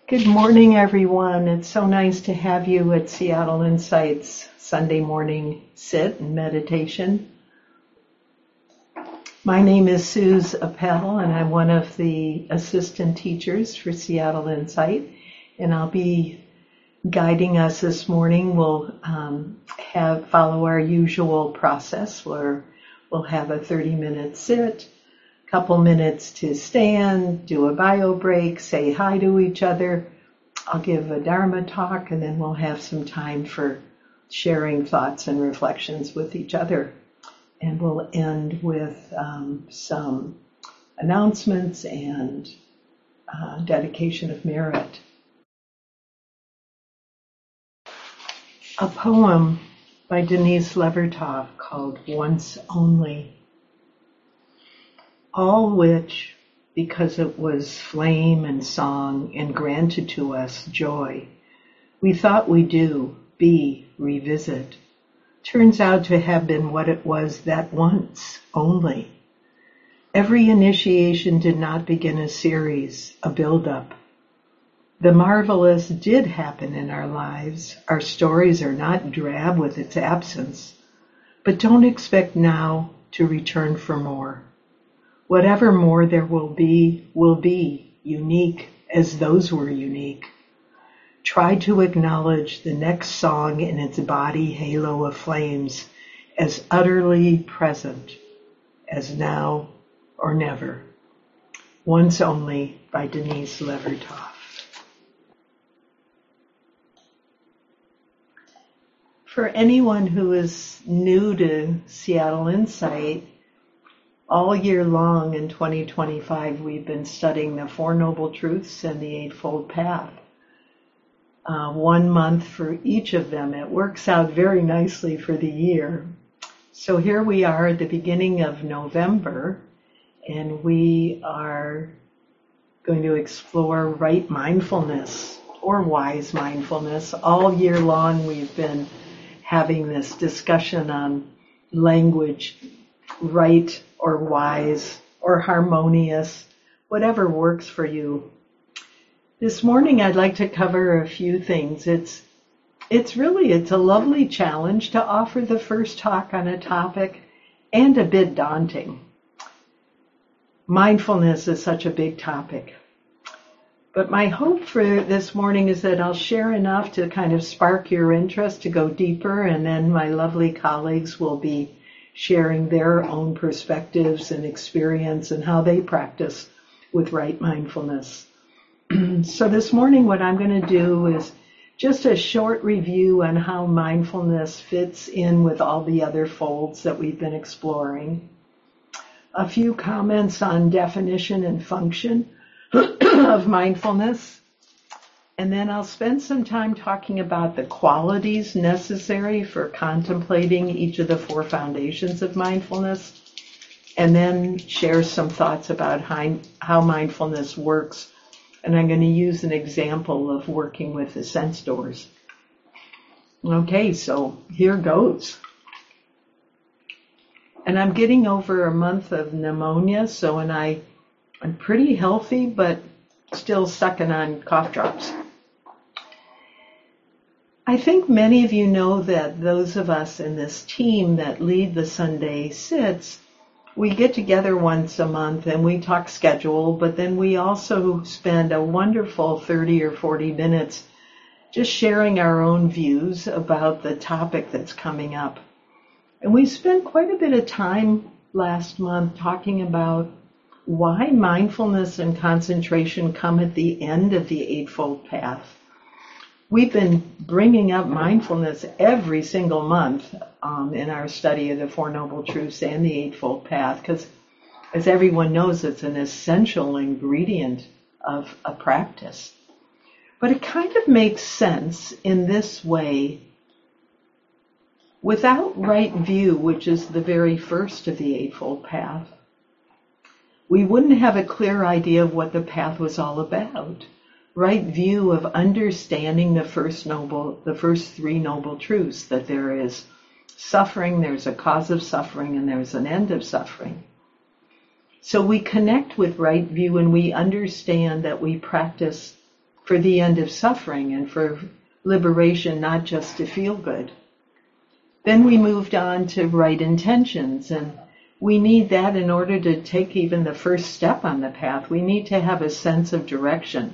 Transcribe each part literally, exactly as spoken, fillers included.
Good morning, everyone. It's so nice to have you at Seattle Insights Sunday morning sit and meditation. My name is Suze Appel, and I'm one of the assistant teachers for Seattle Insight, and I'll be guiding us this morning. We'll um, have follow our usual process where we'll have a thirty-minute sit, couple minutes to stand, do a bio break, say hi to each other. I'll give a Dharma talk, and then we'll have some time for sharing thoughts and reflections with each other. And we'll end with um, some announcements and uh, dedication of merit. A poem by Denise Levertov called Once Only. All which, because it was flame and song and granted to us joy, we thought we do, be, revisit, turns out to have been what it was that once only. Every initiation did not begin a series, a build-up. The marvelous did happen in our lives. Our stories are not drab with its absence, but don't expect now to return for more. Whatever more there will be, will be unique as those were unique. Try to acknowledge the next song in its body halo of flames as utterly present as now or never. Once Only by Denise Levertov. For anyone who is new to Seattle Insight, all year long in twenty twenty-five, we've been studying the Four Noble Truths and the Eightfold Path. Uh, one month for each of them. It works out very nicely for the year. So here we are at the beginning of November, and we are going to explore right mindfulness or wise mindfulness. All year long we've been having this discussion on language, right or wise or harmonious, whatever works for you. This morning I'd like to cover a few things. It's it's really, it's a lovely challenge to offer the first talk on a topic and a bit daunting. Mindfulness is such a big topic. But my hope for this morning is that I'll share enough to kind of spark your interest to go deeper, and then my lovely colleagues will be sharing their own perspectives and experience and how they practice with right mindfulness. So this morning what I'm going to do is just a short review on how mindfulness fits in with all the other folds that we've been exploring. A few comments on definition and function of mindfulness. And then I'll spend some time talking about the qualities necessary for contemplating each of the four foundations of mindfulness, and then share some thoughts about how mindfulness works. And I'm going to use an example of working with the sense doors. Okay, so here goes. And I'm getting over a month of pneumonia, so and I, I'm pretty healthy, but still sucking on cough drops. I think many of you know that those of us in this team that lead the Sunday sits, we get together once a month and we talk schedule, but then we also spend a wonderful thirty or forty minutes just sharing our own views about the topic that's coming up. And we spent quite a bit of time last month talking about why mindfulness and concentration come at the end of the Eightfold Path. We've been bringing up mindfulness every single month um, in our study of the Four Noble Truths and the Eightfold Path, because as everyone knows, it's an essential ingredient of a practice. But it kind of makes sense in this way. Without right view, which is the very first of the Eightfold Path, we wouldn't have a clear idea of what the path was all about. Right view of understanding the first noble, the first three noble truths, that there is suffering, there's a cause of suffering, and there's an end of suffering. So we connect with right view and we understand that we practice for the end of suffering and for liberation, not just to feel good. Then we moved on to right intentions, and we need that in order to take even the first step on the path. We need to have a sense of direction.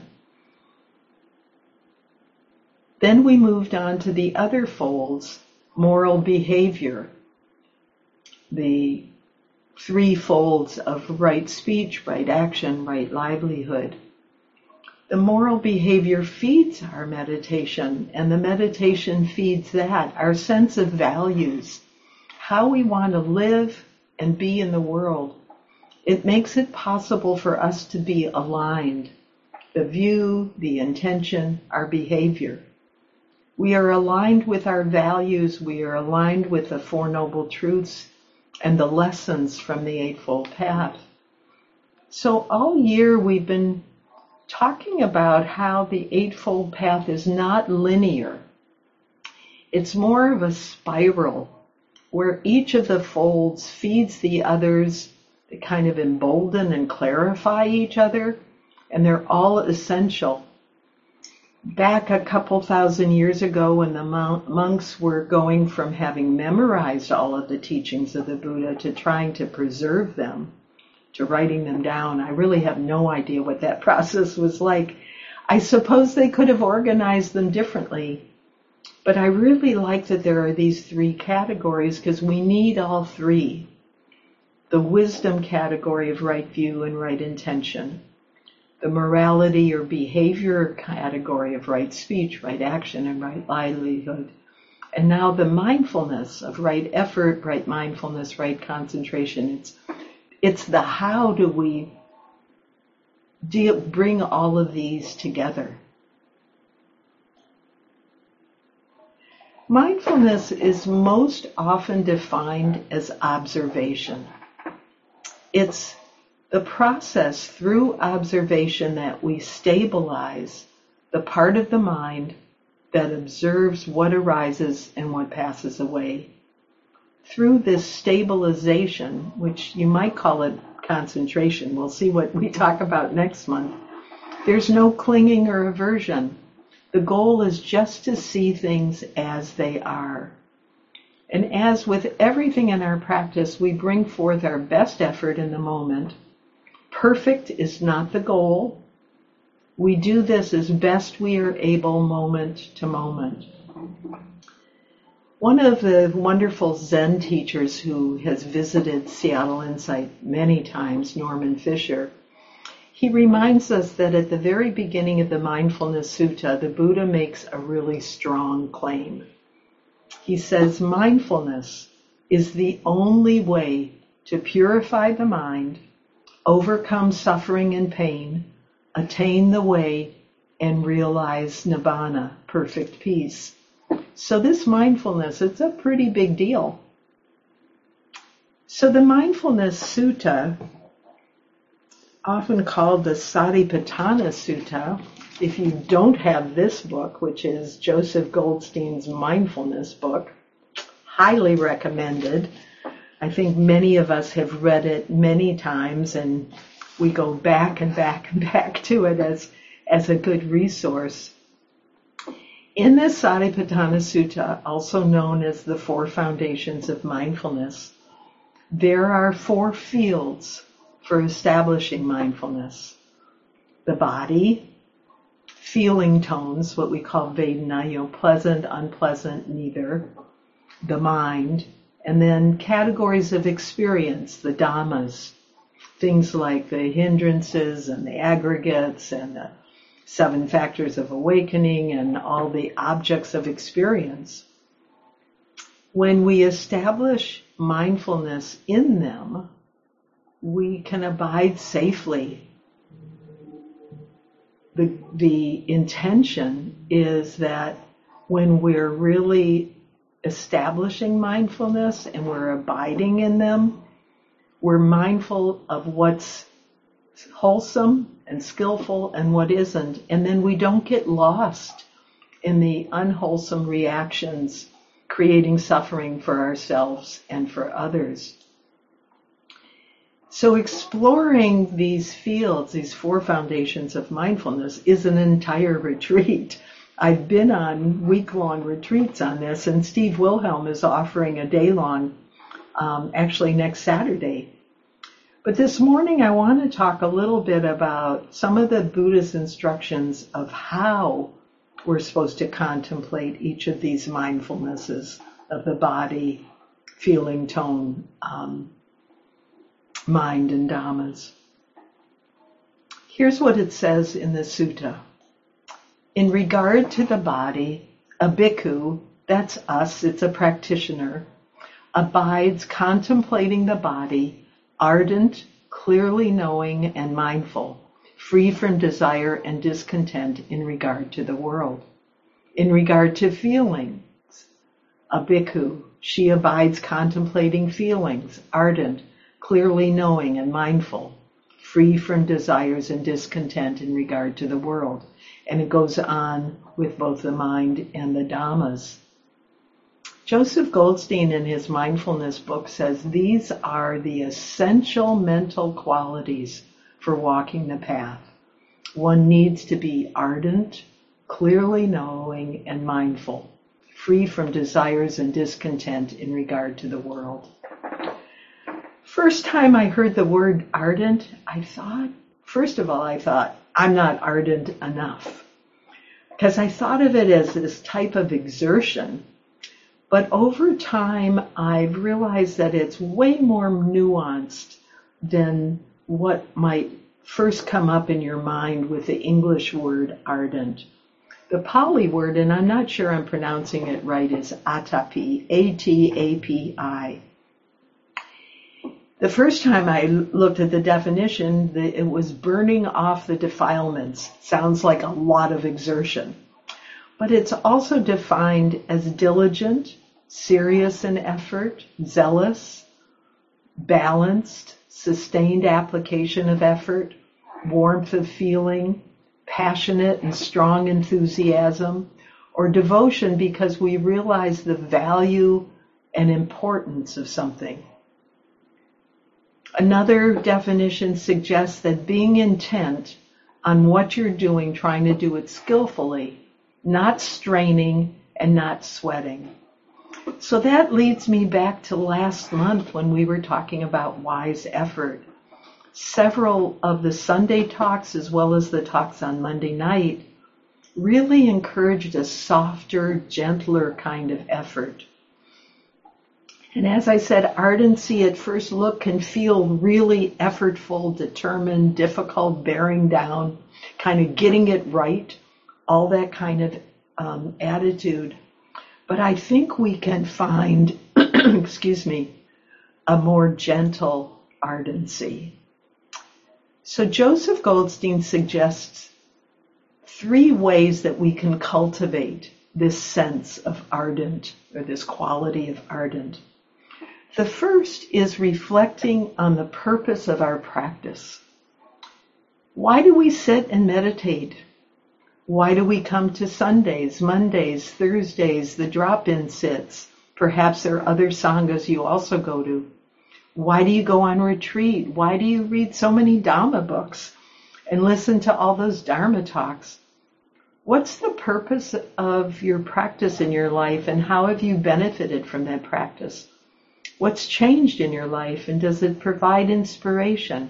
Then we moved on to the other folds, moral behavior, the three folds of right speech, right action, right livelihood. The moral behavior feeds our meditation, and the meditation feeds that, our sense of values, how we want to live and be in the world. It makes it possible for us to be aligned, the view, the intention, our behavior. We are aligned with our values, we are aligned with the Four Noble Truths and the lessons from the Eightfold Path. So all year we've been talking about how the Eightfold Path is not linear. It's more of a spiral where each of the folds feeds the others. They kind of embolden and clarify each other, and they're all essential. Back a couple thousand years ago, when the monks were going from having memorized all of the teachings of the Buddha to trying to preserve them, to writing them down, I really have no idea what that process was like. I suppose they could have organized them differently, but I really like that there are these three categories because we need all three. The wisdom category of right view and right intention, the morality or behavior category of right speech, right action, and right livelihood. And now the mindfulness of right effort, right mindfulness, right concentration. It's it's the how do we deal, bring all of these together. Mindfulness is most often defined as observation. It's the process through observation that we stabilize the part of the mind that observes what arises and what passes away. Through this stabilization, which you might call it concentration, we'll see what we talk about next month, there's no clinging or aversion. The goal is just to see things as they are. And as with everything in our practice, we bring forth our best effort in the moment. Perfect is not the goal. We do this as best we are able, moment to moment. One of the wonderful Zen teachers who has visited Seattle Insight many times, Norman Fisher, he reminds us that at the very beginning of the Mindfulness Sutta, the Buddha makes a really strong claim. He says, mindfulness is the only way to purify the mind, overcome suffering and pain, attain the way, and realize nibbana, perfect peace. So this mindfulness, it's a pretty big deal. So the Mindfulness Sutta, often called the Satipatthana Sutta, if you don't have this book, which is Joseph Goldstein's mindfulness book, highly recommended. I think many of us have read it many times, and we go back and back and back to it as, as a good resource. In this Satipatthana Sutta, also known as the Four Foundations of Mindfulness, there are four fields for establishing mindfulness. The body, feeling tones, what we call Vedana, you know, pleasant, unpleasant, neither. The mind, and then categories of experience, the dhammas, things like the hindrances and the aggregates and the seven factors of awakening and all the objects of experience. When we establish mindfulness in them, we can abide safely. The, the intention is that when we're really establishing mindfulness and we're abiding in them, we're mindful of what's wholesome and skillful and what isn't, and then we don't get lost in the unwholesome reactions, creating suffering for ourselves and for others. So exploring these fields, these four foundations of mindfulness, is an entire retreat. I've been on week-long retreats on this, and Steve Wilhelm is offering a day-long, um, actually next Saturday. But this morning I want to talk a little bit about some of the Buddha's instructions of how we're supposed to contemplate each of these mindfulnesses of the body, feeling, tone, um, mind, and dhammas. Here's what it says in the sutta. In regard to the body, a bhikkhu, that's us, it's a practitioner, abides contemplating the body, ardent, clearly knowing and mindful, free from desire and discontent in regard to the world. In regard to feelings, a bhikkhu, she abides contemplating feelings, ardent, clearly knowing and mindful, free from desires and discontent in regard to the world. And it goes on with both the mind and the dhammas. Joseph Goldstein in his mindfulness book says these are the essential mental qualities for walking the path. One needs to be ardent, clearly knowing and mindful, free from desires and discontent in regard to the world. First time I heard the word ardent, I thought, first of all, I thought, I'm not ardent enough. Because I thought of it as this type of exertion. But over time, I've realized that it's way more nuanced than what might first come up in your mind with the English word ardent. The Pali word, and I'm not sure I'm pronouncing it right, is atapi, A T A P I. The first time I looked at the definition, the, it was burning off the defilements. Sounds like a lot of exertion. But it's also defined as diligent, serious in effort, zealous, balanced, sustained application of effort, warmth of feeling, passionate and strong enthusiasm, or devotion because we realize the value and importance of something. Another definition suggests that being intent on what you're doing, trying to do it skillfully, not straining and not sweating. So that leads me back to last month when we were talking about wise effort. Several of the Sunday talks, as well as the talks on Monday night, really encouraged a softer, gentler kind of effort. And as I said, ardency at first look can feel really effortful, determined, difficult, bearing down, kind of getting it right, all that kind of um, attitude. But I think we can find, excuse me, a more gentle ardency. So Joseph Goldstein suggests three ways that we can cultivate this sense of ardent, or this quality of ardent. The first is reflecting on the purpose of our practice. Why do we sit and meditate? Why do we come to Sundays, Mondays, Thursdays, the drop-in sits? Perhaps there are other sanghas you also go to. Why do you go on retreat? Why do you read so many Dhamma books and listen to all those Dharma talks? What's the purpose of your practice in your life, and how have you benefited from that practice? What's changed in your life, and does it provide inspiration?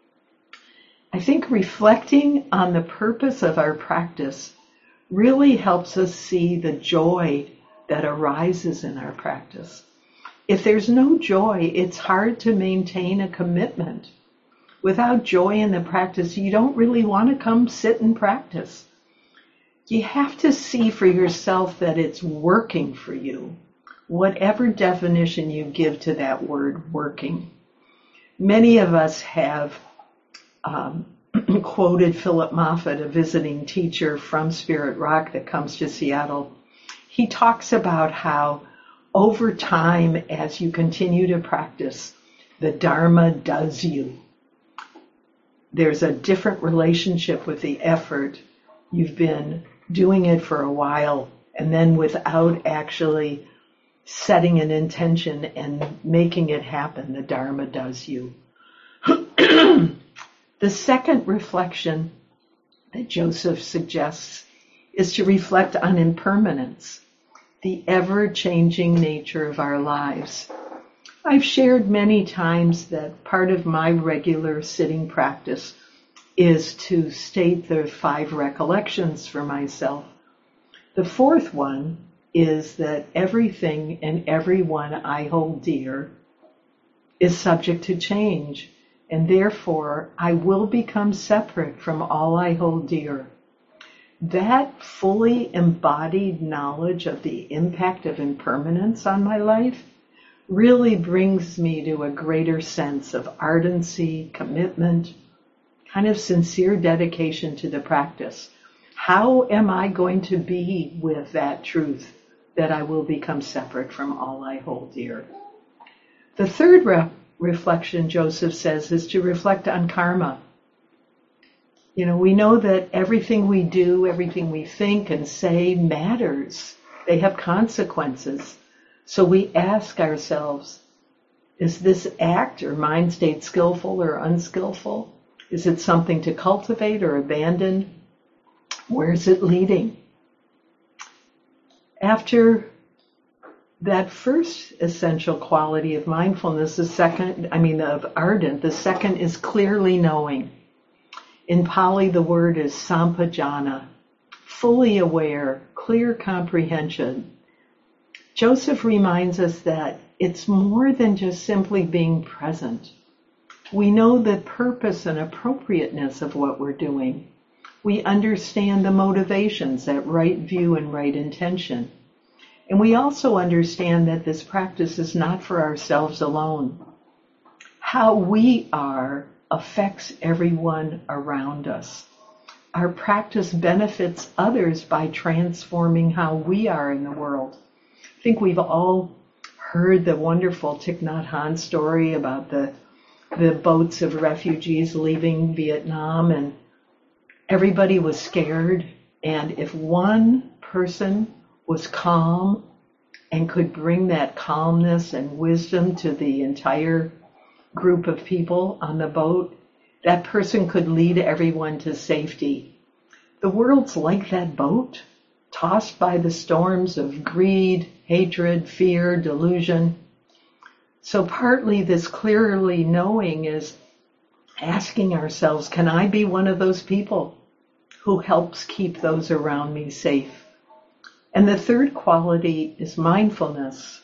I think reflecting on the purpose of our practice really helps us see the joy that arises in our practice. If there's no joy, it's hard to maintain a commitment. Without joy in the practice, you don't really want to come sit and practice. You have to see for yourself that it's working for you, whatever definition you give to that word, working. Many of us have um, quoted Philip Moffitt, a visiting teacher from Spirit Rock that comes to Seattle. He talks about how over time, as you continue to practice, the Dharma does you. There's a different relationship with the effort. You've been doing it for a while, and then without actually setting an intention and making it happen, the Dharma does you. The second reflection that Joseph suggests is to reflect on impermanence, the ever-changing nature of our lives. I've shared many times that part of my regular sitting practice is to state the five recollections for myself. The fourth one is that everything and everyone I hold dear is subject to change, and therefore I will become separate from all I hold dear. That fully embodied knowledge of the impact of impermanence on my life really brings me to a greater sense of ardency, commitment, kind of sincere dedication to the practice. How am I going to be with that truth that I will become separate from all I hold dear? The third re- reflection, Joseph says, is to reflect on karma. You know, we know that everything we do, everything we think and say matters. They have consequences. So we ask ourselves, is this act or mind state skillful or unskillful? Is it something to cultivate or abandon? Where is it leading? After that first essential quality of mindfulness, the second, I mean of ardent, the second is clearly knowing. In Pali, the word is sampajana, fully aware, clear comprehension. Joseph reminds us that it's more than just simply being present. We know the purpose and appropriateness of what we're doing. We understand the motivations, that right view and right intention. And we also understand that this practice is not for ourselves alone. How we are affects everyone around us. Our practice benefits others by transforming how we are in the world. I think we've all heard the wonderful Thich Nhat Hanh story about the the boats of refugees leaving Vietnam, and everybody was scared. And if one person was calm and could bring that calmness and wisdom to the entire group of people on the boat, that person could lead everyone to safety. The world's like that boat, tossed by the storms of greed, hatred, fear, delusion. So partly this clearly knowing is asking ourselves, can I be one of those people who helps keep those around me safe? And the third quality is mindfulness.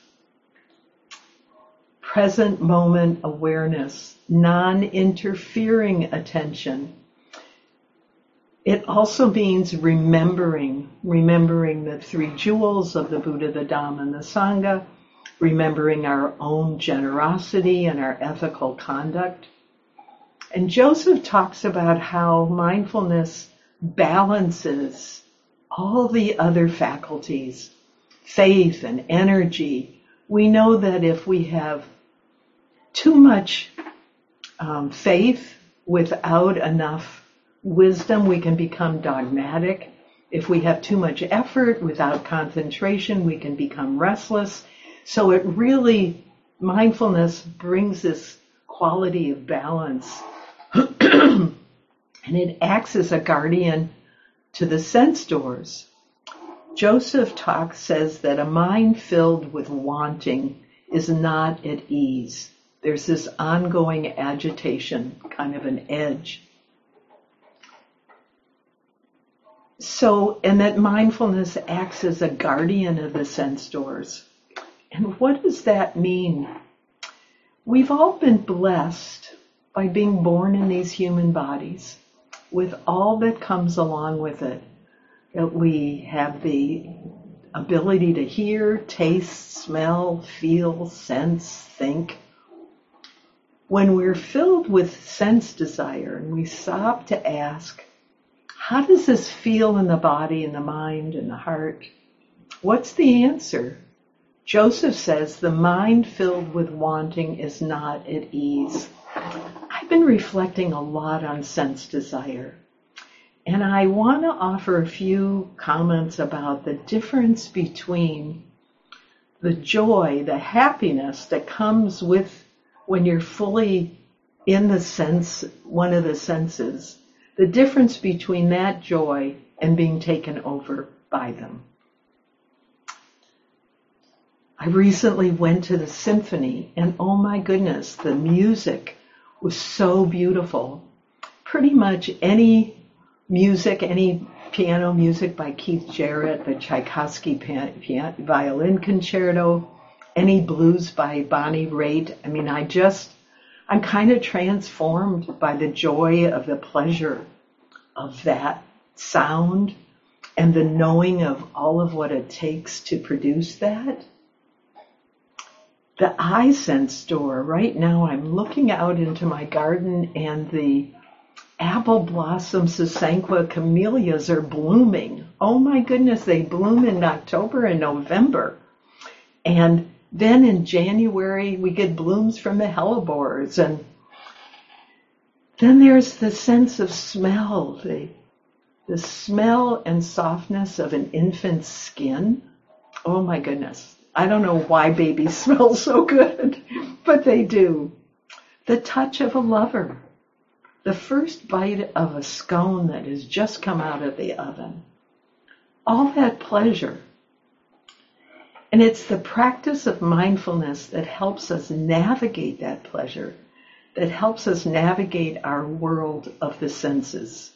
Present moment awareness, non-interfering attention. It also means remembering, remembering the three jewels of the Buddha, the Dhamma, and the Sangha, remembering our own generosity and our ethical conduct. And Joseph talks about how mindfulness balances all the other faculties, faith and energy. We know that if we have too much um, faith without enough wisdom, we can become dogmatic. If we have too much effort without concentration, we can become restless. So it really, mindfulness brings this quality of balance. And it acts as a guardian to the sense doors. Joseph talks, says that a mind filled with wanting is not at ease. There's this ongoing agitation, kind of an edge. So, and that mindfulness acts as a guardian of the sense doors. And what does that mean? We've all been blessed by being born in these human bodies with all that comes along with it. That we have the ability to hear, taste, smell, feel, sense, think. When we're filled with sense desire and we stop to ask, how does this feel in the body and the mind and the heart? What's the answer? Joseph says the mind filled with wanting is not at ease. I've been reflecting a lot on sense desire, and I want to offer a few comments about the difference between the joy, the happiness that comes with when you're fully in the sense, one of the senses, the difference between that joy and being taken over by them. I recently went to the symphony, and oh my goodness, the music was so beautiful. Pretty much any music, any piano music by Keith Jarrett, the Tchaikovsky pian- pian- violin concerto, any blues by Bonnie Raitt. I mean, I just, I'm kind of transformed by the joy of the pleasure of that sound and the knowing of all of what it takes to produce that. The iSense store, right now I'm looking out into my garden and the apple blossom Sasanqua camellias are blooming. Oh my goodness, they bloom in October and November. And then in January we get blooms from the hellebores. And then there's the sense of smell, the, the smell and softness of an infant's skin. Oh my goodness. I don't know why babies smell so good, but they do. The touch of a lover. The first bite of a scone that has just come out of the oven. All that pleasure. And it's the practice of mindfulness that helps us navigate that pleasure, that helps us navigate our world of the senses.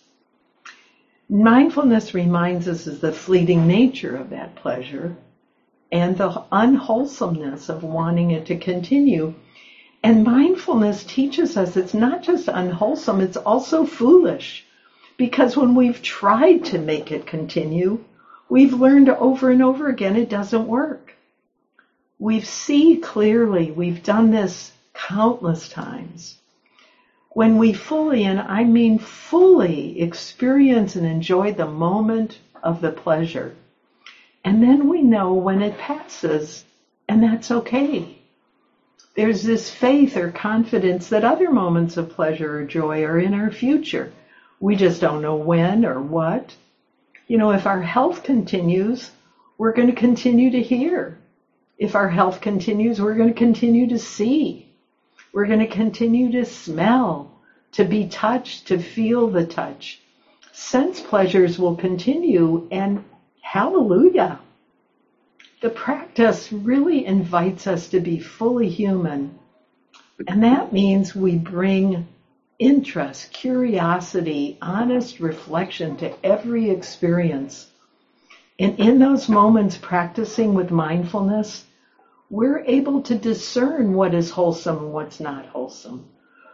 Mindfulness reminds us of the fleeting nature of that pleasure and the unwholesomeness of wanting it to continue. And mindfulness teaches us it's not just unwholesome, it's also foolish. Because when we've tried to make it continue, we've learned over and over again it doesn't work. We see clearly, we've done this countless times. When we fully, and I mean fully, experience and enjoy the moment of the pleasure, and then we know when it passes, and that's okay. There's this faith or confidence that other moments of pleasure or joy are in our future. We just don't know when or what. You know, if our health continues, we're going to continue to hear. If our health continues, we're going to continue to see. We're going to continue to smell, to be touched, to feel the touch. Sense pleasures will continue, and hallelujah. The practice really invites us to be fully human. And that means we bring interest, curiosity, honest reflection to every experience. And in those moments practicing with mindfulness, we're able to discern what is wholesome and what's not wholesome.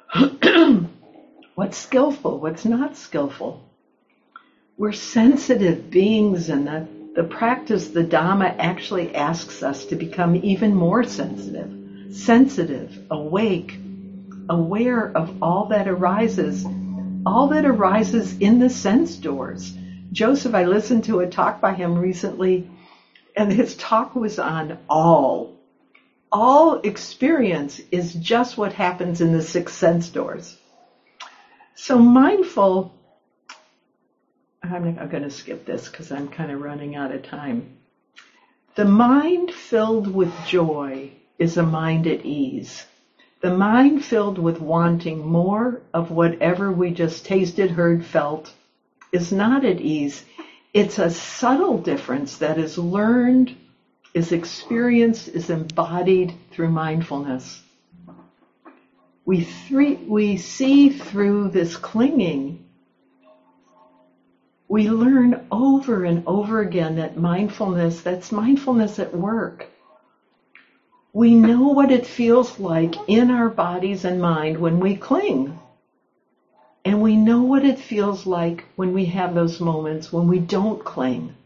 What's skillful, what's not skillful. We're sensitive beings, and the, the practice, the Dhamma, actually asks us to become even more sensitive, sensitive, awake, aware of all that arises, all that arises in the sense doors. Joseph, I listened to a talk by him recently, and his talk was on all. All experience is just what happens in the six sense doors. So mindful, I'm, I'm going to skip this because I'm kind of running out of time. The mind filled with joy is a mind at ease. The mind filled with wanting more of whatever we just tasted, heard, felt is not at ease. It's a subtle difference that is learned, is experienced, is embodied through mindfulness. We, three, we see through this clinging, we learn over and over again that mindfulness, that's mindfulness at work. We know what it feels like in our bodies and mind when we cling. And we know what it feels like when we have those moments when we don't cling.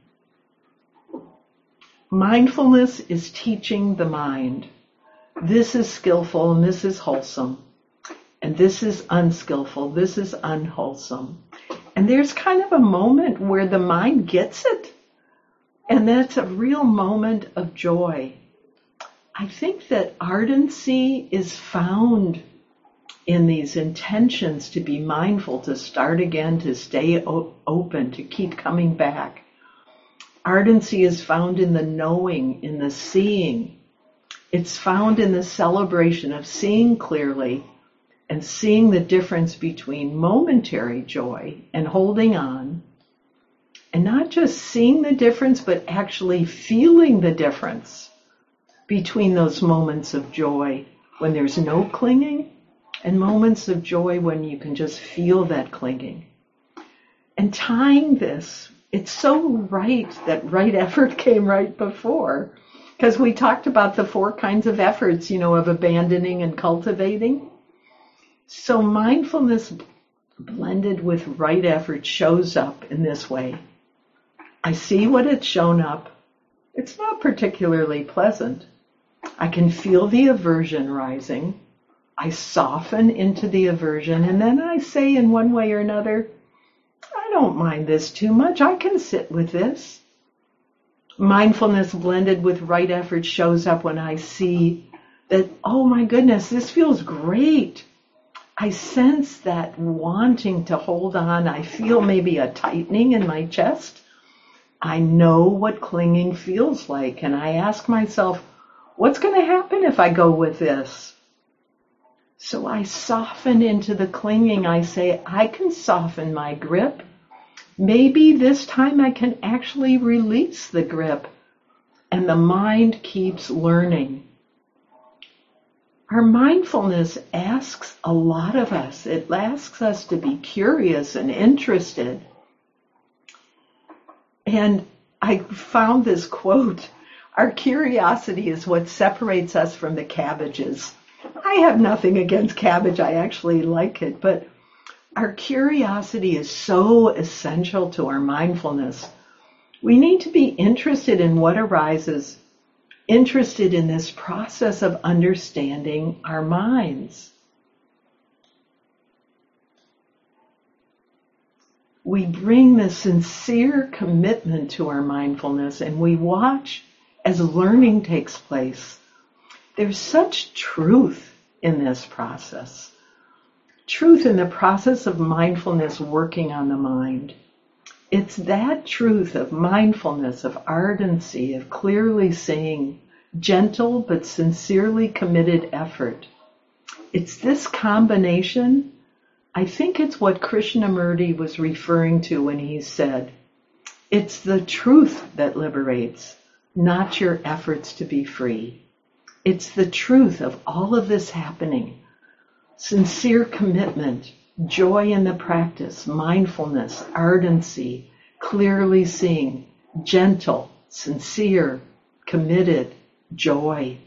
Mindfulness is teaching the mind. This is skillful and this is wholesome. And this is unskillful. This is unwholesome. And there's kind of a moment where the mind gets it. And that's a real moment of joy. I think that ardency is found in these intentions to be mindful, to start again, to stay o- open, to keep coming back. Ardency is found in the knowing, in the seeing. It's found in the celebration of seeing clearly, and seeing the difference between momentary joy and holding on, and not just seeing the difference, but actually feeling the difference between those moments of joy when there's no clinging and moments of joy when you can just feel that clinging. And tying this, it's so right that right effort came right before, because we talked about the four kinds of efforts, you know, of abandoning and cultivating. So mindfulness blended with right effort shows up in this way. I see what it's shown up. It's not particularly pleasant. I can feel the aversion rising. I soften into the aversion, and then I say in one way or another, I don't mind this too much. I can sit with this. Mindfulness blended with right effort shows up when I see that, oh my goodness, this feels great. I sense that wanting to hold on. I feel maybe a tightening in my chest. I know what clinging feels like, and I ask myself, what's going to happen if I go with this? So I soften into the clinging. I say, I can soften my grip. Maybe this time I can actually release the grip. And the mind keeps learning. Our mindfulness asks a lot of us. It asks us to be curious and interested. And I found this quote, our curiosity is what separates us from the cabbages. I have nothing against cabbage. I actually like it. But our curiosity is so essential to our mindfulness. We need to be interested in what arises, interested in this process of understanding our minds. We bring this sincere commitment to our mindfulness, and we watch as learning takes place. There's such truth in this process. Truth in the process of mindfulness working on the mind. It's that truth of mindfulness, of ardency, of clearly seeing, gentle but sincerely committed effort. It's this combination. I think it's what Krishnamurti was referring to when he said, it's the truth that liberates, not your efforts to be free. It's the truth of all of this happening. Sincere commitment, joy in the practice, mindfulness, ardency, clearly seeing, gentle, sincere, committed, joy.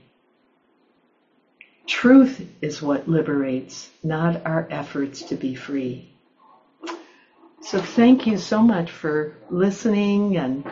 Truth is what liberates, not our efforts to be free. So thank you so much for listening. And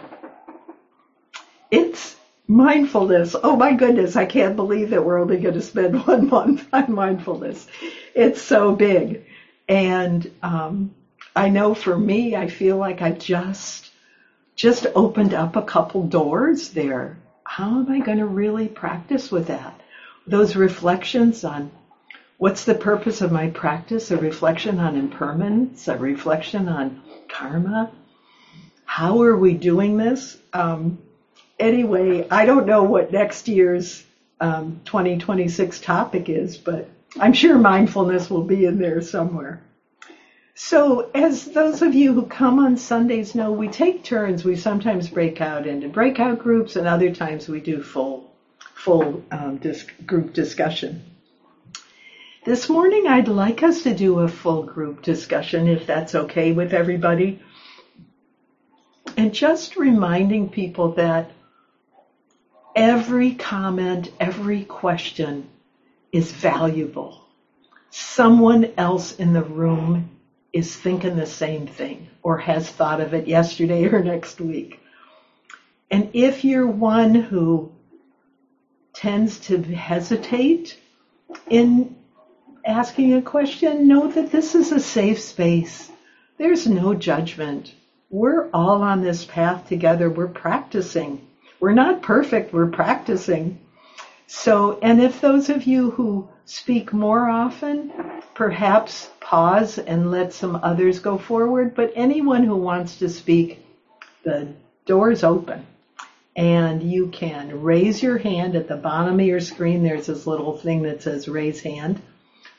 it's mindfulness. Oh my goodness, I can't believe that we're only going to spend one month on mindfulness. It's so big. And um, I know for me, I feel like I've just, just opened up a couple doors there. How am I going to really practice with that? Those reflections on what's the purpose of my practice, a reflection on impermanence, a reflection on karma. How are we doing this? Um, anyway, I don't know what next year's um, twenty twenty-six topic is, but I'm sure mindfulness will be in there somewhere. So as those of you who come on Sundays know, we take turns. We sometimes break out into breakout groups, and other times we do full full um, disc, group discussion. This morning, I'd like us to do a full group discussion, if that's okay with everybody. And just reminding people that every comment, every question is valuable. Someone else in the room is thinking the same thing or has thought of it yesterday or next week. And if you're one who tends to hesitate in asking a question, know that this is a safe space. There's no judgment. We're all on this path together. We're practicing. We're not perfect. We're practicing. So, and if those of you who speak more often, perhaps pause and let some others go forward. But anyone who wants to speak, the door's open. And you can raise your hand at the bottom of your screen. There's this little thing that says raise hand.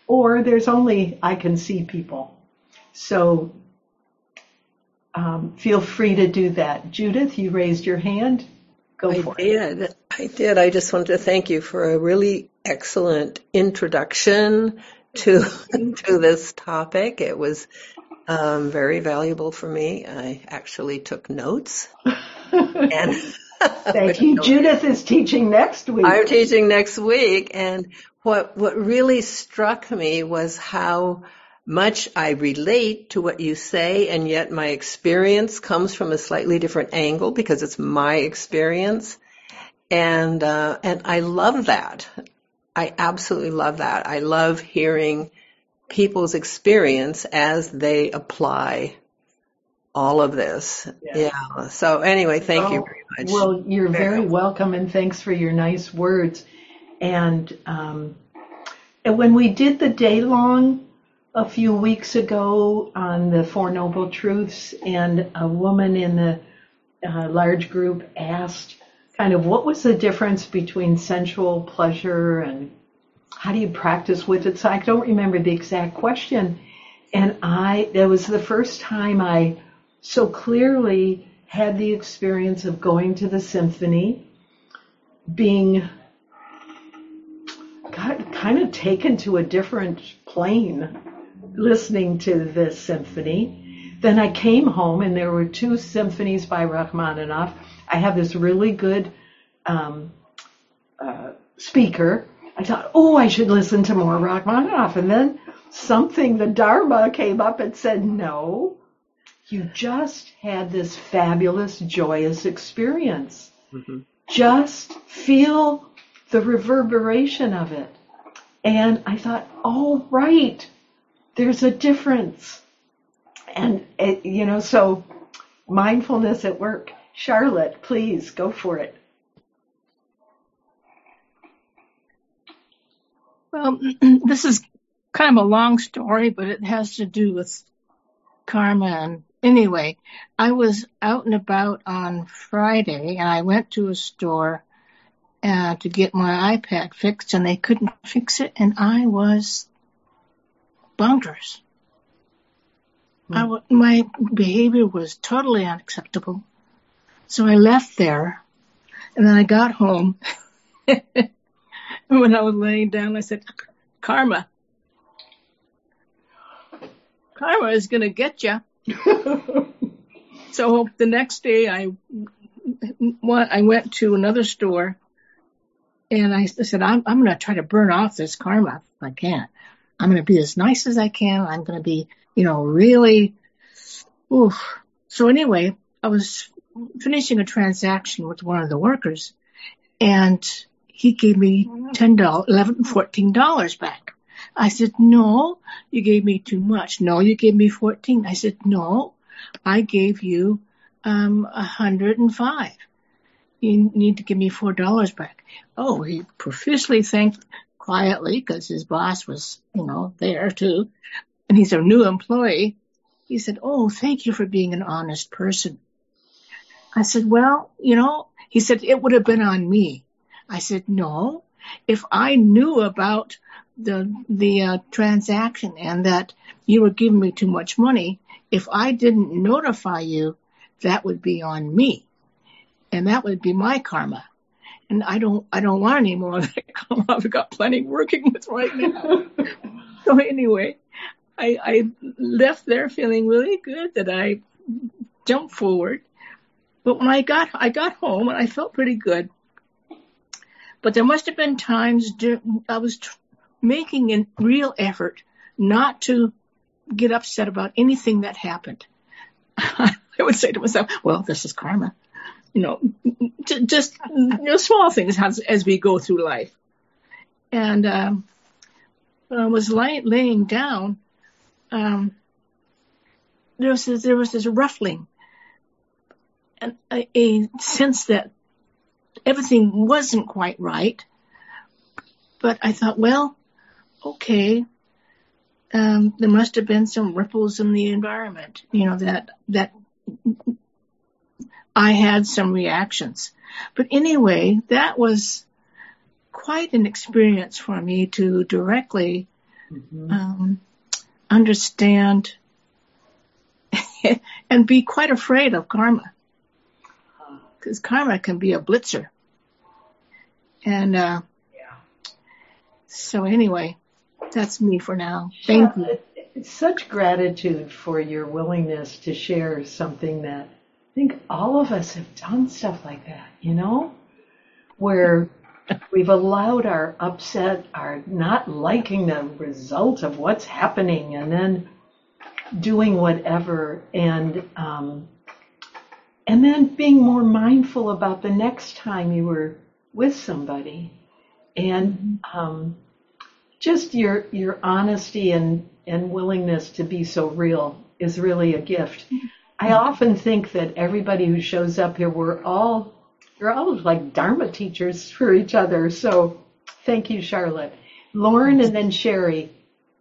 or there's only I can see people. So um, feel free to do that. Judith, you raised your hand. Go I for did. it. I did. I just wanted to thank you for a really excellent introduction to to this topic. It was um, very valuable for me. I actually took notes, and Thank you. Judith is teaching next week. I'm teaching next week, and what what really struck me was how much I relate to what you say, and yet my experience comes from a slightly different angle because it's my experience, and uh, and I love that. I absolutely love that. I love hearing people's experience as they apply all of this. Yes. Yeah. So anyway, thank oh, you very much. Well, you're Very very helpful. welcome, and thanks for your nice words. And, um, and when we did the day long a few weeks ago on the Four Noble Truths, and a woman in the uh, large group asked kind of what was the difference between sensual pleasure and how do you practice with it? So I don't remember the exact question. And I, that was the first time I so clearly had the experience of going to the symphony, being kind of taken to a different plane, listening to this symphony. Then I came home and there were two symphonies by Rachmaninoff. I have this really good um, uh, speaker. I thought, oh, I should listen to more Rachmaninoff. And then something, the Dharma came up and said, no, you just had this fabulous, joyous experience. Mm-hmm. Just feel the reverberation of it. And I thought, oh, right, there's a difference. And, it, you know, so mindfulness at work. Charlotte, please go for it. Well, this is kind of a long story, but it has to do with karma. And anyway, I was out and about on Friday, and I went to a store uh, to get my iPad fixed, and they couldn't fix it, and I was bonkers. Mm. I w- my behavior was totally unacceptable. So I left there, and then I got home. And when I was laying down, I said, karma. Karma is going to get you. So the next day, I, I went to another store, and I said, I'm, I'm going to try to burn off this karma if I can. I'm going to be as nice as I can. I'm going to be, you know, really, oof. So anyway, I was finishing a transaction with one of the workers, and he gave me ten dollars, eleven, fourteen dollars back. I said, no, you gave me too much. No, you gave me fourteen. I said, no, I gave you um one hundred five. You need to give me four dollars back. Oh, he profusely thanked quietly because his boss was, you know, there too. And he's a new employee. He said, oh, thank you for being an honest person. I said, well, you know, he said, it would have been on me. I said, no, if I knew about the the uh, transaction and that you were giving me too much money, if I didn't notify you, that would be on me. And that would be my karma. And I don't I don't want any more of that karma. I've got plenty working with right now. So anyway, I, I left there feeling really good that I jumped forward. But when I got I got home and I felt pretty good. But there must have been times I was tr- making a real effort not to get upset about anything that happened. I would say to myself, well, this is karma. You know, just, you know, small things as, as we go through life. And um, when I was lay, laying down, um, there was this, there was this ruffling and a, a sense that everything wasn't quite right. But I thought, well, okay, um, there must have been some ripples in the environment, you know, that that I had some reactions. But anyway, that was quite an experience for me to directly Mm-hmm. um, understand, and be quite afraid of karma, because karma can be a blitzer. And uh, Yeah. so anyway, that's me for now. Thank you. It's such gratitude for your willingness to share something that I think all of us have done stuff like that, you know, where we've allowed our upset, our not liking the result of what's happening, and then doing whatever, and um, and then being more mindful about the next time you were with somebody, and um, just your your honesty and and willingness to be so real is really a gift. I often think that everybody who shows up here, we're all you're all like Dharma teachers for each other. So thank you, Charlotte. Lauren, and then Sherry.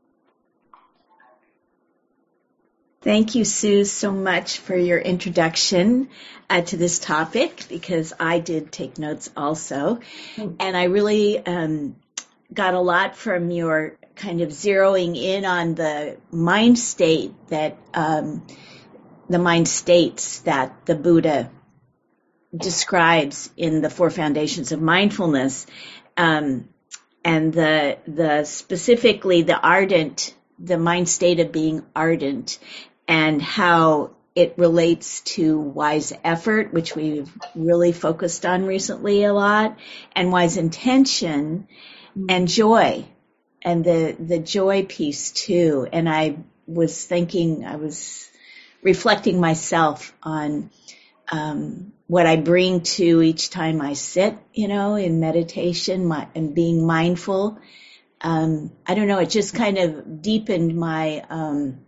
Thank you, Sue, so much for your introduction uh, to this topic, because I did take notes also. And I really um, got a lot from your kind of zeroing in on the mind state that um, the mind states that the Buddha describes in the Four Foundations of Mindfulness, um, and the the specifically the ardent, the mind state of being ardent, and how it relates to wise effort, which we've really focused on recently a lot, and wise intention, and joy, and the the joy piece too. And I was thinking, I was reflecting myself on um, what I bring to each time I sit, you know, in meditation, my, and being mindful. Um, I don't know, it just kind of deepened my um,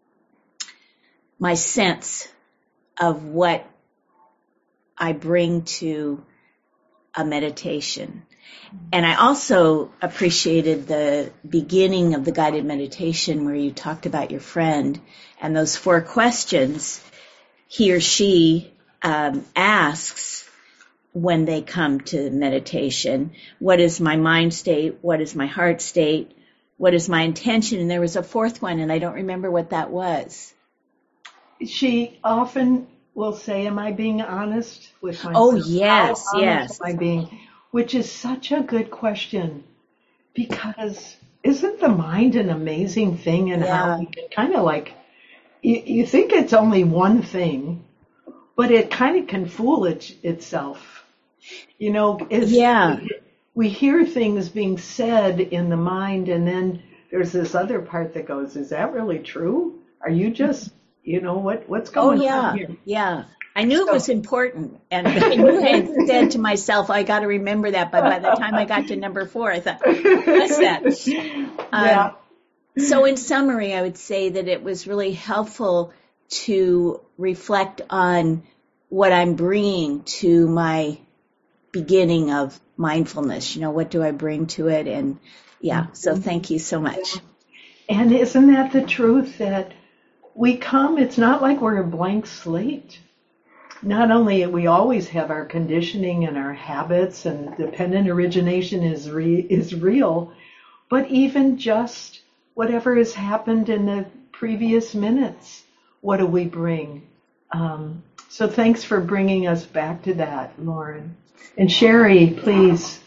my sense of what I bring to a meditation. And I also appreciated the beginning of the guided meditation where you talked about your friend and those four questions he or she um, asks when they come to meditation. What is my mind state? What is my heart state? What is my intention? And there was a fourth one, and I don't remember what that was. She often will say, am I being honest with myself? Oh, yes, How honest yes. am I being? Which is such a good question, because isn't the mind an amazing thing, and Yeah. how we can kind of like, you, you think it's only one thing, but it kind of can fool it, itself. You know, is Yeah. we, we hear things being said in the mind, and then there's this other part that goes, is that really true? Are you just, you know, what what's Oh, going yeah, on here? yeah. I knew it So- was important, and I knew I had said to myself, I got to remember that. But by the time I got to number four, I thought, what's that? Yeah. Um, so in summary, I would say that it was really helpful to reflect on what I'm bringing to my beginning of mindfulness. You know, what do I bring to it? And yeah, so thank you so much. And isn't that the truth, that we come, it's not like we're a blank slate. Not only we always have our conditioning and our habits, and dependent origination is re, is real, but even just whatever has happened in the previous minutes, what do we bring? Um, so thanks for bringing us back to that, Lauren. And Sherry, please.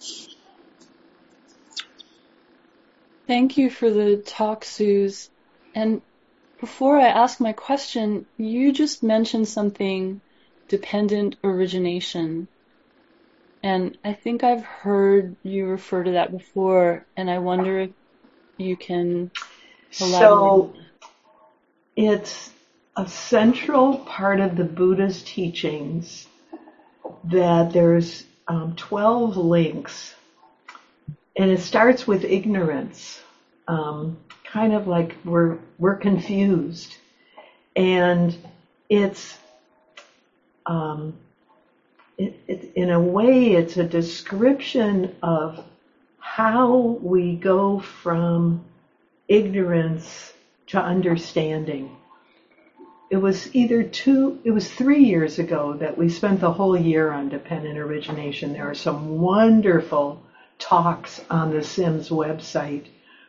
Thank you for the talk, Suze. And before I ask my question, you just mentioned something, dependent origination. And I think I've heard you refer to that before, and I wonder if you can elaborate. So it's a central part of the Buddha's teachings that there's um, twelve links, and it starts with ignorance. Um, kind of like we're we're confused, and it's um, it, it, in a way it's a description of how we go from ignorance to understanding. It was either two, it was three years ago that we spent the whole year on dependent origination. There are some wonderful talks on the Sims website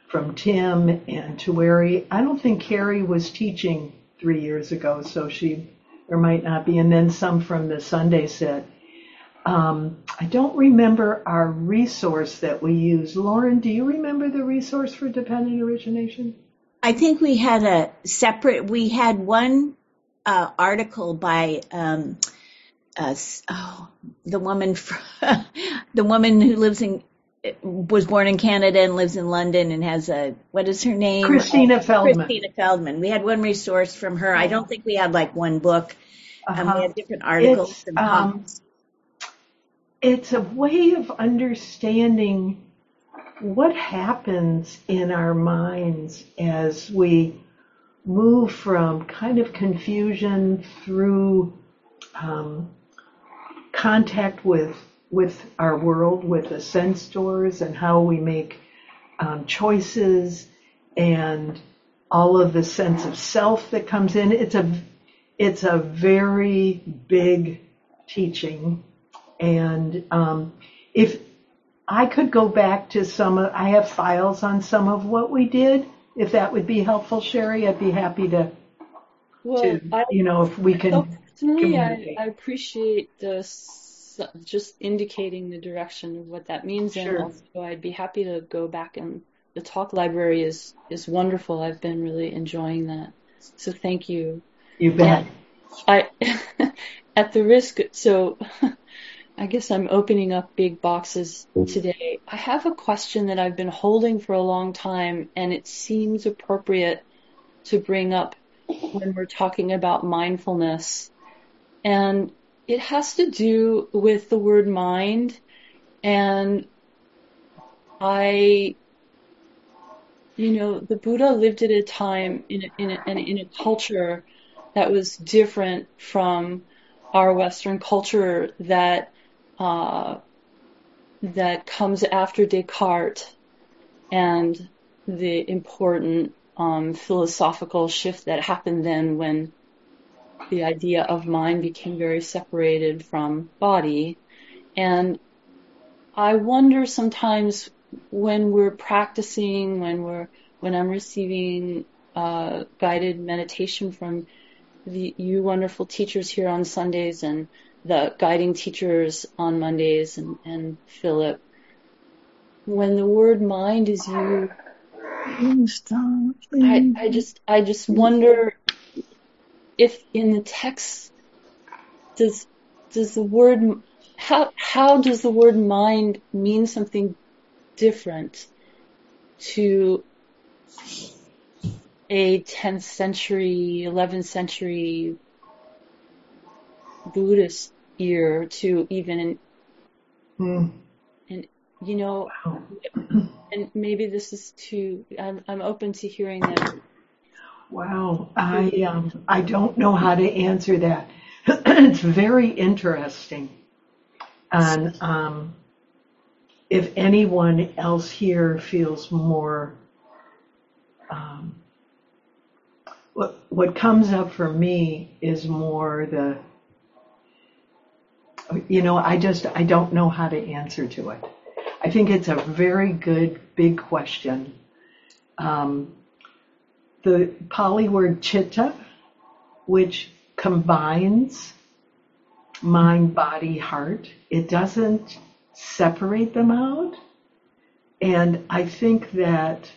from Tim and Tuweri. I don't think Carrie was teaching three years ago, so she, there might not be, and then some from the Sunday set. Um, I don't remember our resource that we used. Lauren, do you remember the resource for dependent origination? I think we had a separate, we had one uh, article by um, uh, oh, the woman, the woman who lives in, was born in Canada and lives in London and has a, what is her name? Christina uh, Feldman. Christina Feldman. We had one resource from her. I don't think we had like one book. Um, Uh-huh. we had different articles It's, and um, comments. It's a way of understanding what happens in our minds as we move from kind of confusion through um, contact with with our world, with the sense doors, and how we make um, choices, and all of the sense of self that comes in. It's a it's a very big teaching, and um, if I could go back to some of, I have files on some of what we did. If that would be helpful, Sherry, I'd be happy to, Well, to I, you know, if we can so personally, I, communicate. I appreciate the s- just indicating the direction of what that means, and Sure. also I'd be happy to go back, and the talk library is is wonderful. I've been really enjoying that, so thank you. You bet. I, at the risk, so I guess I'm opening up big boxes today. I have a question that I've been holding for a long time, and it seems appropriate to bring up when we're talking about mindfulness. And it has to do with the word mind. And I, you know, the Buddha lived at a time in a, in a, in a culture that was different from our Western culture that uh, that comes after Descartes and the important um, philosophical shift that happened then when the idea of mind became very separated from body. And I wonder sometimes when we're practicing, when we're when I'm receiving uh, guided meditation from the, you wonderful teachers here on Sundays and the guiding teachers on Mondays and, and Philip, when the word mind is used, Stop, I, I just I just wonder if in the text does does the word how how does the word mind mean something different to a tenth century, eleventh century Buddhist ear, to even in, Mm. in you know, Wow. and maybe this is too, I'm, I'm open to hearing that. Wow. I um I don't know how to answer that. It's very interesting. And um, if anyone else here feels more, um, what what comes up for me is more the, you know, I just I don't know how to answer to it. I think it's a very good big question. Um, the Pali word chitta, which combines mind, body, heart, it doesn't separate them out. And I think that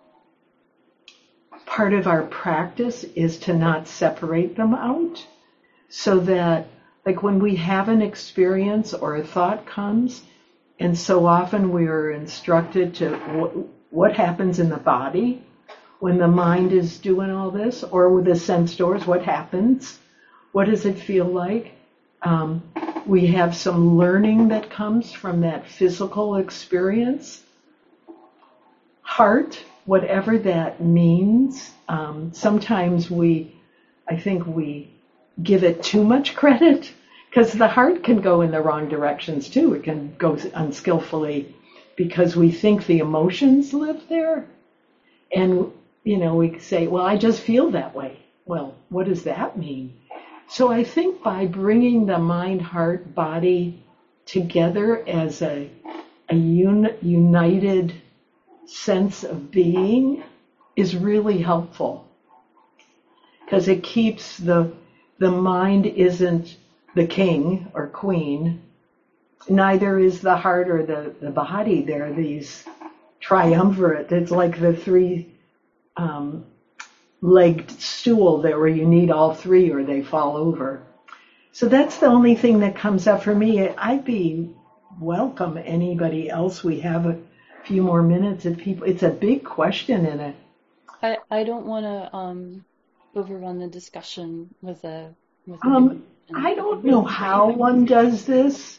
part of our practice is to not separate them out, so that, like, when we have an experience or a thought comes, and so often we are instructed to what, what happens in the body when the mind is doing all this, or with the sense doors, what happens? What does it feel like? Um, we have some learning that comes from that physical experience. Heart, whatever that means, um, sometimes we, I think we give it too much credit, because the heart can go in the wrong directions too. It can go unskillfully because we think the emotions live there. And, you know, we say, well, I just feel that way. Well, what does that mean? So I think by bringing the mind, heart, body together as a, a un, united sense of being is really helpful, because it keeps the the mind isn't the king or queen, neither is the heart or the, the body. They're these triumvirate. It's like the three um, legged stool there where you need all three or they fall over. So that's the only thing that comes up for me. I'd be welcome anybody else. We have a few more minutes if people, it's a big question in it. I, I don't want to um, overrun the discussion with a with a Um, I don't know how one does this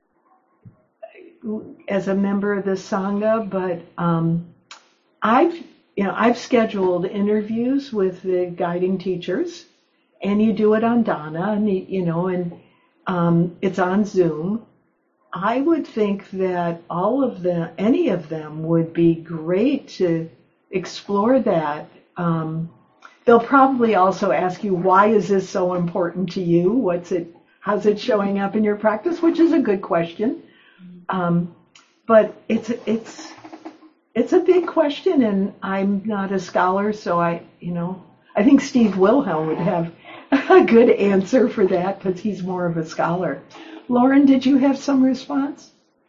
as a member of the Sangha, but um, I've you know I've scheduled interviews with the guiding teachers, and you do it on Dana, and you know, and um, it's on Zoom. I would think that all of them, any of them, would be great to explore that. Um, they'll probably also ask you, why is this so important to you? What's it? How's it showing up in your practice? Which is a good question. Um, but it's it's it's a big question, and I'm not a scholar, so I you know I think Steve Wilhelm would have a good answer for that because he's more of a scholar. Lauren, did you have some response?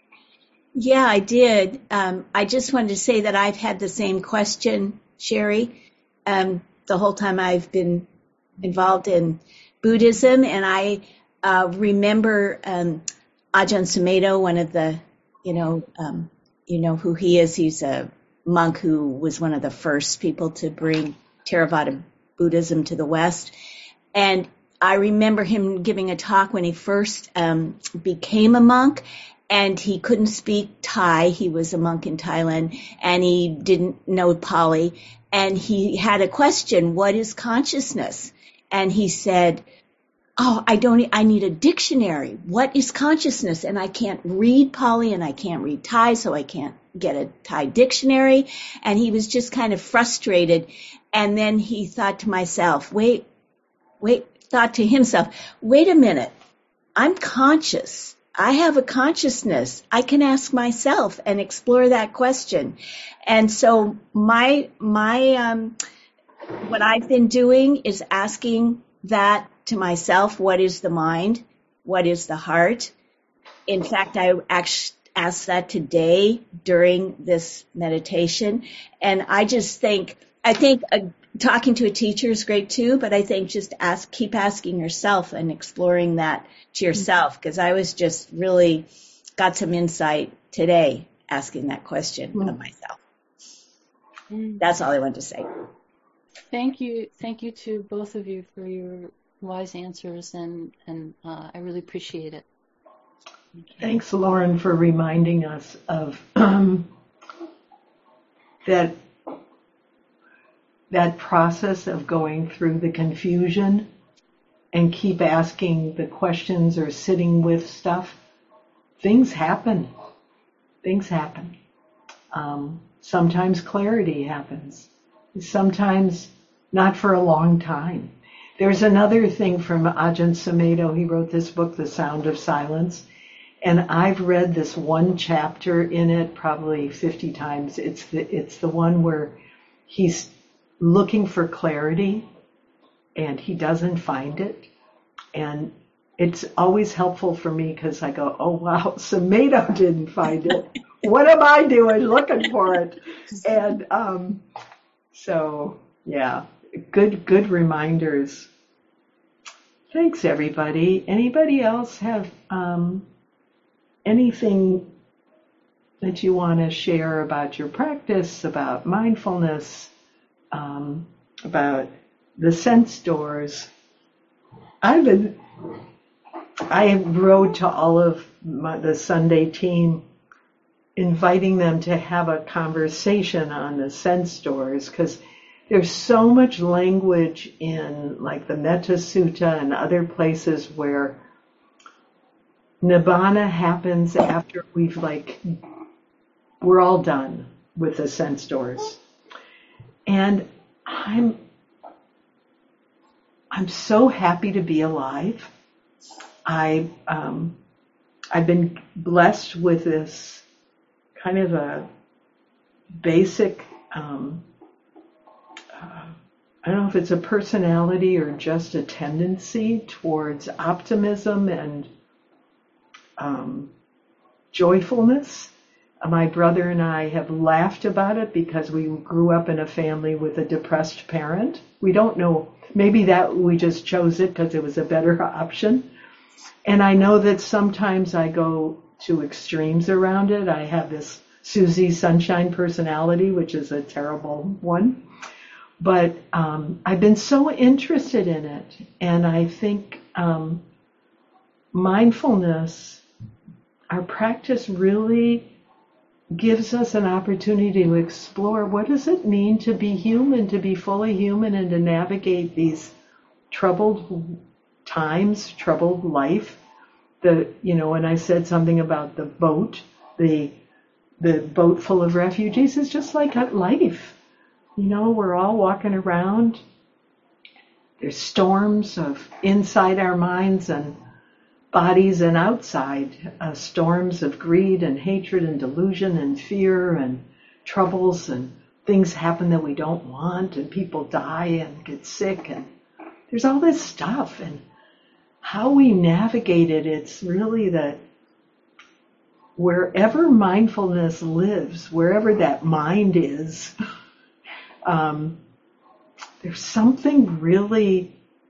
Yeah, I did. Um, I just wanted to say that I've had the same question, Sherry, um, the whole time I've been involved in Buddhism. And I uh, remember um, Ajahn Sumedho, one of the, you know, um, you know who he is. He's a monk who was one of the first people to bring Theravada Buddhism to the West. And I remember him giving a talk when he first um, became a monk, and he couldn't speak Thai. He was a monk in Thailand, and he didn't know Pali. And he had a question, what is consciousness? And he said, oh, I don't, I need a dictionary. What is consciousness? And I can't read Pali and I can't read Thai, so I can't get a Thai dictionary. And he was just kind of frustrated. And then he thought to myself, wait, wait, thought to himself, wait a minute, I'm conscious. I have a consciousness. I can ask myself and explore that question. And so my, my, um, what I've been doing is asking that to myself, what is the mind? What is the heart? In fact, I actually asked that today during this meditation. And I just think, I think uh, talking to a teacher is great too, but I think just ask, keep asking yourself and exploring that to yourself, because I was just really got some insight today asking that question mm. of myself. Mm. That's all I wanted to say. Thank you. Thank you to both of you for your wise answers, and, and uh, I really appreciate it. Thanks, Lauren, for reminding us of um, that that process of going through the confusion and keep asking the questions or sitting with stuff. Things happen. Things happen. Um, sometimes clarity happens. Sometimes not for a long time. There's another thing from Ajahn Sumedho. He wrote this book, The Sound of Silence. And I've read this one chapter in it probably fifty times. It's the, it's the one where he's looking for clarity and he doesn't find it. And it's always helpful for me because I go, oh, wow, Sumedho didn't find it. What am I doing looking for it? And um, so, yeah, good, good reminders. Thanks, everybody. Anybody else have um, anything that you want to share about your practice, about mindfulness, um, about the sense doors? I've been, I wrote to all of my, the Sunday team, inviting them to have a conversation on the sense doors, because there's so much language in like the Metta Sutta and other places where Nibbana happens after we've like, we're all done with the sense doors. And I'm, I'm so happy to be alive. I, um, I've been blessed with this kind of a basic, um, uh, I don't know if it's a personality or just a tendency towards optimism and um, joyfulness. My brother and I have laughed about it because we grew up in a family with a depressed parent. We don't know, maybe that we just chose it because it was a better option. And I know that sometimes I go to extremes around it. I have this Susie Sunshine personality, which is a terrible one. But um, I've been so interested in it. And I think um, mindfulness, our practice really gives us an opportunity to explore what does it mean to be human, to be fully human, and to navigate these troubled times, troubled life. The, you know, when I said something about the boat, the the boat full of refugees is just like life. You know, we're all walking around. There's storms of inside our minds and bodies and outside, uh, storms of greed and hatred and delusion and fear and troubles, and things happen that we don't want, and people die and get sick, and there's all this stuff. And how we navigate it, it's really that wherever mindfulness lives, wherever that mind is, um, there's something really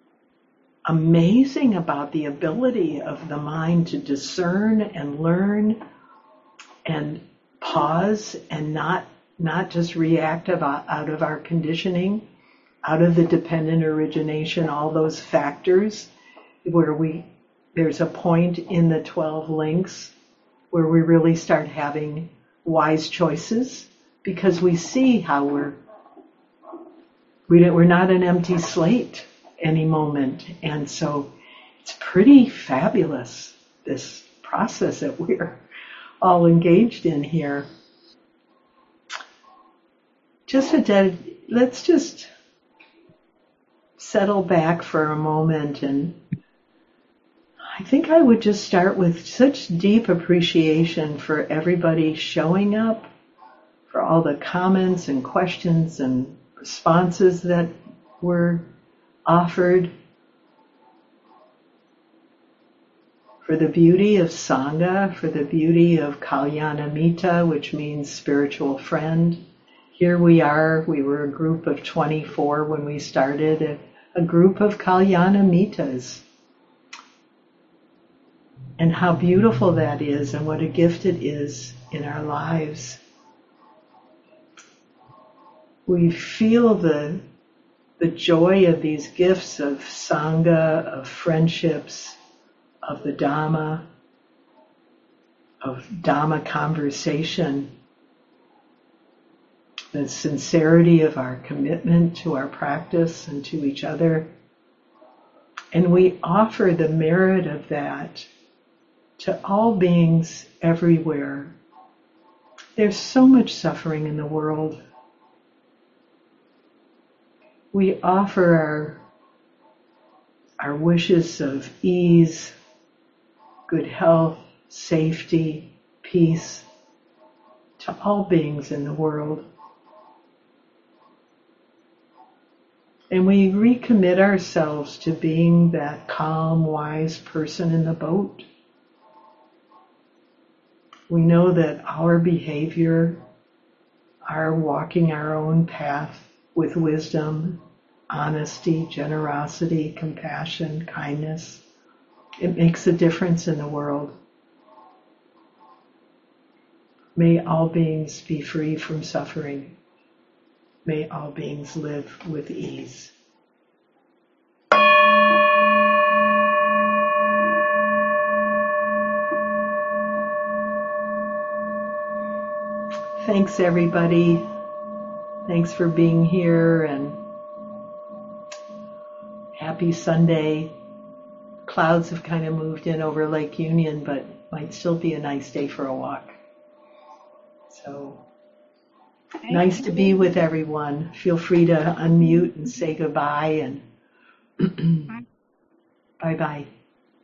amazing about the ability of the mind to discern and learn and pause and not not just react out of our conditioning, out of the dependent origination, all those factors where we there's a point in the twelve links where we really start having wise choices because we see how we're we don't, we're not an empty slate any moment. And so it's pretty fabulous, this process that we're all engaged in here. Just a dead, let's just settle back for a moment, and I think I would just start with such deep appreciation for everybody showing up, for all the comments and questions and responses that were offered, for the beauty of Sangha, for the beauty of Kalyanamita, which means spiritual friend. Here we are, we were a group of twenty-four when we started, a, a group of Kalyanamitas. And how beautiful that is, and what a gift it is in our lives. We feel the the joy of these gifts of Sangha, of friendships, of the Dhamma, of Dhamma conversation, the sincerity of our commitment to our practice and to each other. And we offer the merit of that to all beings everywhere. There's so much suffering in the world. We offer our, our wishes of ease, good health, safety, peace to all beings in the world. And we recommit ourselves to being that calm, wise person in the boat. We know that our behavior, our walking our own path with wisdom, honesty, generosity, compassion, kindness, it makes a difference in the world. May all beings be free from suffering. May all beings live with ease. Thanks, everybody. Thanks for being here, and happy Sunday. Clouds have kind of moved in over Lake Union, but might still be a nice day for a walk. So nice to be with everyone. Feel free to unmute and say goodbye, and bye-bye.